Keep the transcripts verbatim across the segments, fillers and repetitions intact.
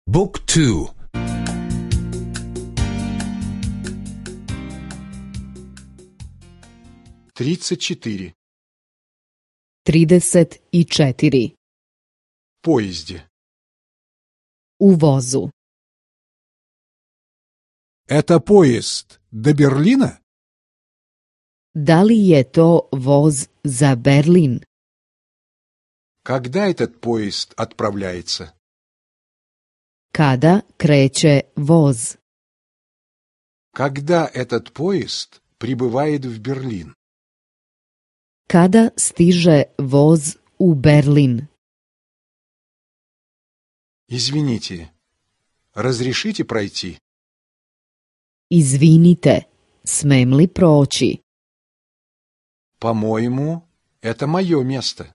بوك تو. тридцать четыре. trideset četiri. Поезде. U vozu. Это поезд до Берлина? Da li je to voz za Berlin? Когда этот поезд отправляется? Kada kreće voz? Когда этот поезд прибывает в Берлин? Kada stiže voz u Berlin? Извините, разрешите пройти? Izvinite, smem li proći? По-моему, это мое место.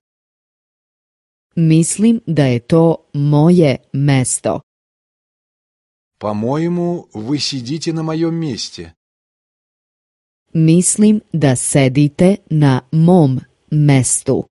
Mislim da je to moje mesto. По-моему, вы сидите на моем месте. Mislim da sedite na mom mestu.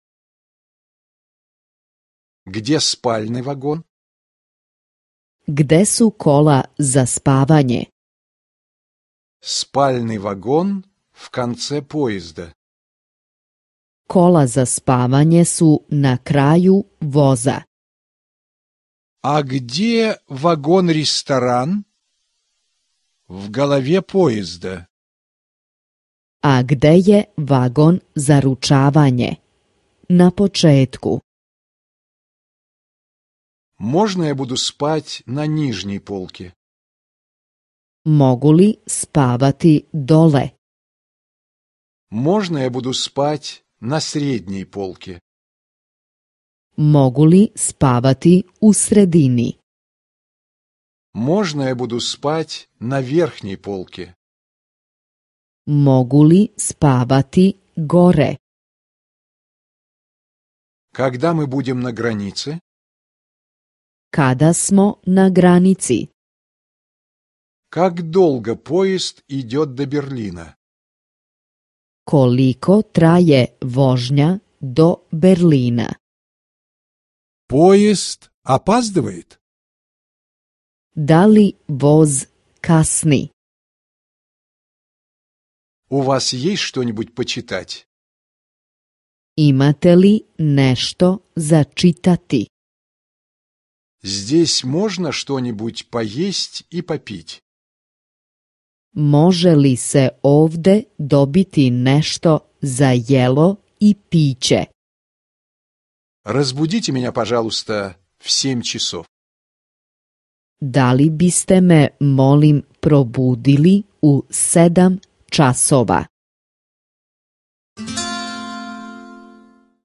Где спальный вагон? Gde su kola za spavanje? Спальный вагон в конце поезда. Kola za spavanje su na kraju voza. А где вагон-ресторан? В голове поезда. A gde je vagon za ručavanje? Na početku. Можно я буду спать на нижней полке? Mogu li spavati dole? Можно я буду спать на средней полке? Mogu li spavati u sredini? Можно я буду спать на верхней полке? Mogu li spavati gore? Когда мы будем на границе? Kada smo na granici? Как долго поезд идет до Берлина? Koliko traje vožnja do Berlina? Поезд опаздывает? Da li voz kasni? У вас есть что-нибудь почитать? Imate li nešto za čitati? Здесь можно что-нибудь поесть и попить? Može li se ovde dobiti nešto za jelo i piće? Разбудите меня, пожалуйста, в семь часов. Da li biste me, molim, probudili u sedam časova?